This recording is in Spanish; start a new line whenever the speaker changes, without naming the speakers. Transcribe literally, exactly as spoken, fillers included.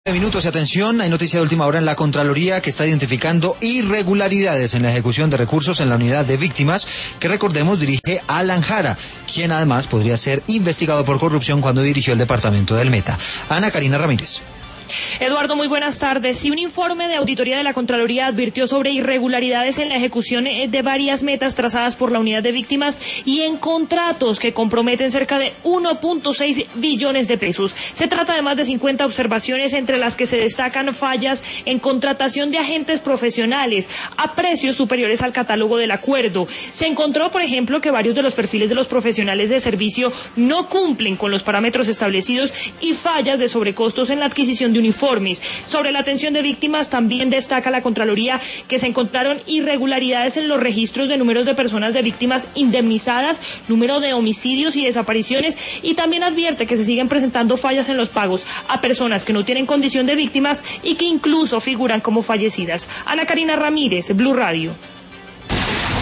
Minutos y atención, hay noticia de última hora en la Contraloría que está identificando irregularidades en la ejecución de recursos en la unidad de víctimas que, recordemos, dirige Alan Jara, quien además podría ser investigado por corrupción cuando dirigió el departamento del Meta. Ana Karina Ramírez.
Eduardo, muy buenas tardes. Sí, un informe de auditoría de la Contraloría advirtió sobre irregularidades en la ejecución de varias metas trazadas por la unidad de víctimas y en contratos que comprometen cerca de uno punto seis billones de pesos. Se trata de más de cincuenta observaciones, entre las que se destacan fallas en contratación de agentes profesionales a precios superiores al catálogo del acuerdo. Se encontró, por ejemplo, que varios de los perfiles de los profesionales de servicio no cumplen con los parámetros establecidos y fallas de sobrecostos en la adquisición de uniformes. Sobre la atención de víctimas, también destaca la Contraloría que se encontraron irregularidades en los registros de números de personas de víctimas indemnizadas, número de homicidios y desapariciones, y también advierte que se siguen presentando fallas en los pagos a personas que no tienen condición de víctimas y que incluso figuran como fallecidas. Ana Karina Ramírez, Blue Radio.